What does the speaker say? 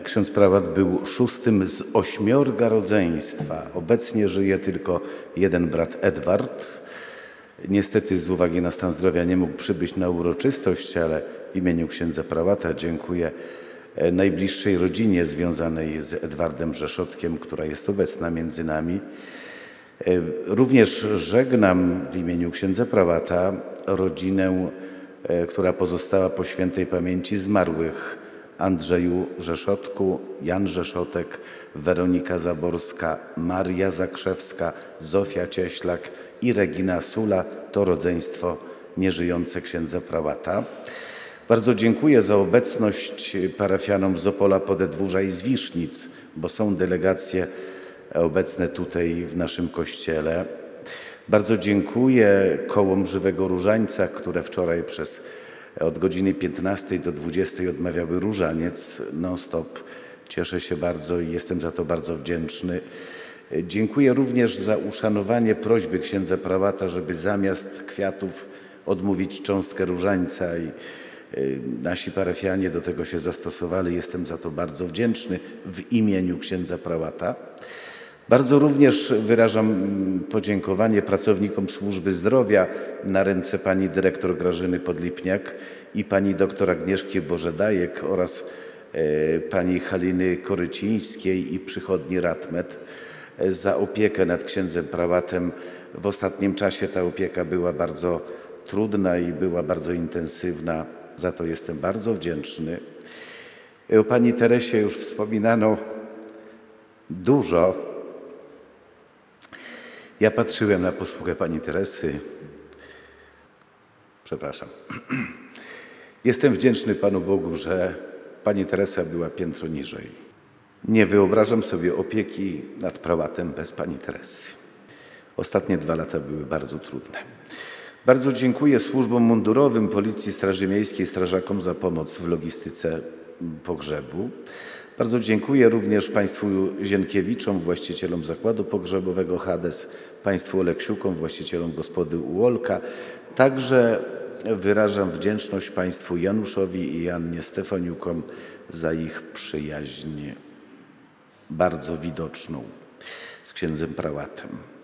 Ksiądz prałat był szóstym z 8 rodzeństwa. Obecnie żyje tylko jeden brat Edward. Niestety z uwagi na stan zdrowia nie mógł przybyć na uroczystość, ale w imieniu księdza prałata dziękuję najbliższej rodzinie związanej z Edwardem Rzeszotkiem, która jest obecna między nami. Również żegnam w imieniu księdza prałata rodzinę, która pozostała po świętej pamięci zmarłych: Andrzeju Rzeszotku, Jan Rzeszotek, Weronika Zaborska, Maria Zakrzewska, Zofia Cieślak i Regina Sula. To rodzeństwo nieżyjące księdza prałata. Bardzo dziękuję za obecność parafianom z Opola Podedwórza i z Wisznic, bo są delegacje obecne tutaj w naszym kościele. Bardzo dziękuję kołom Żywego Różańca, które wczoraj od godziny 15 do 20 odmawiały różaniec non-stop. Cieszę się bardzo i jestem za to bardzo wdzięczny. Dziękuję również za uszanowanie prośby księdza prałata, żeby zamiast kwiatów odmówić cząstkę różańca, i nasi parafianie do tego się zastosowali. Jestem za to bardzo wdzięczny w imieniu księdza prałata. Bardzo również wyrażam podziękowanie pracownikom służby zdrowia na ręce pani dyrektor Grażyny Podlipniak i pani doktor Agnieszki Bożedajek oraz pani Haliny Korycińskiej i przychodni Ratmet za opiekę nad księdzem prałatem. W ostatnim czasie ta opieka była bardzo trudna i była bardzo intensywna. Za to jestem bardzo wdzięczny. O pani Teresie już wspominano dużo. Ja patrzyłem na posługę pani Teresy. Przepraszam. Jestem wdzięczny Panu Bogu, że pani Teresa była piętro niżej. Nie wyobrażam sobie opieki nad prałatem bez pani Teresy. Ostatnie 2 lata były bardzo trudne. Bardzo dziękuję służbom mundurowym, Policji, Straży Miejskiej, strażakom za pomoc w logistyce pogrzebu. Bardzo dziękuję również państwu Zienkiewiczom, właścicielom zakładu pogrzebowego Hades, państwu Oleksiukom, właścicielom gospody Uolka. Także wyrażam wdzięczność państwu Januszowi i Jannie Stefaniukom za ich przyjaźń bardzo widoczną z księdzem prałatem.